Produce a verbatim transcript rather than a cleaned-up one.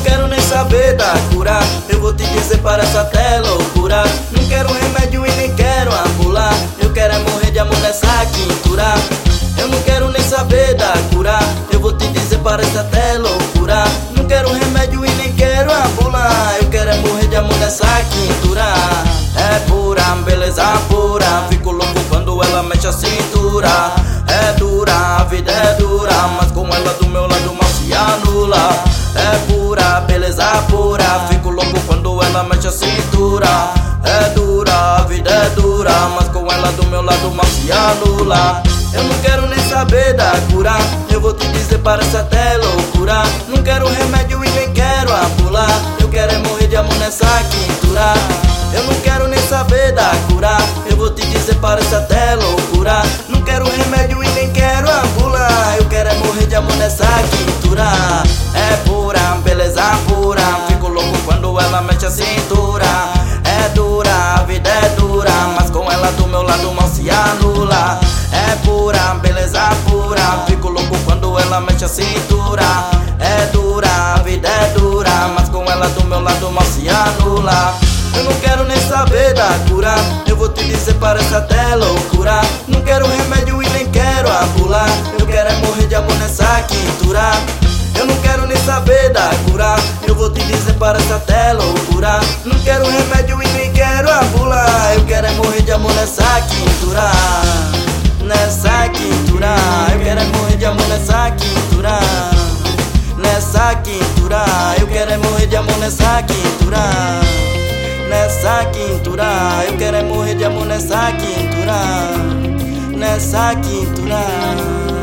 quero nem saber da cura, eu vou te dizer para essa tela loucura. Não quero remédio e nem quero ambular, eu quero é morrer de amor nessa quintura. Eu não quero nem saber da cura, eu vou te dizer para essa tela loucura. Não quero remédio e nem quero ambular, eu quero é morrer de amor nessa quintura. É pura, beleza pura, fico louco quando ela mexe a cintura. É dura, a vida é dura, mas com ela do meu lado mal se anula. É pura, beleza pura, fico louco quando ela mexe a cintura. É dura, a vida é dura, mas com ela do meu lado mal se anula. Eu não quero nem saber da cura, eu vou te dizer para essa tela loucura. Não quero remédio e nem quero ambular, eu quero é morrer de amor nessa quintura. Eu não quero nem saber da cura, eu vou te dizer para essa tela loucura. Não quero remédio e nem quero ambular, eu quero é morrer de amor nessa quintura. É pura, beleza pura, fico louco quando ela mexe a cintura. É dura, a vida é dura, mas com ela do meu lado mal se anula. É pura, beleza pura, fico louco quando ela mexe a cintura. É dura, a vida é dura, mas com ela do meu lado mal se anula. Eu não quero nem saber da cura, eu vou te dizer para essa tela loucura. Não quero remédio e nem quero ambular, eu quero é morrer de amor nessa quintura. Eu não quero nem saber da cura, eu vou te dizer para essa tela loucura. Não quero remédio e nem quero ambular, eu quero é morrer de amor nessa quintura. Nessa quintura, eu quero é morrer de amor nessa quintura. Nessa quintura, eu quero é morrer de amor nessa quintura. Nessa quintura, eu quero é morrer de amor nessa quintura. Nessa quintura.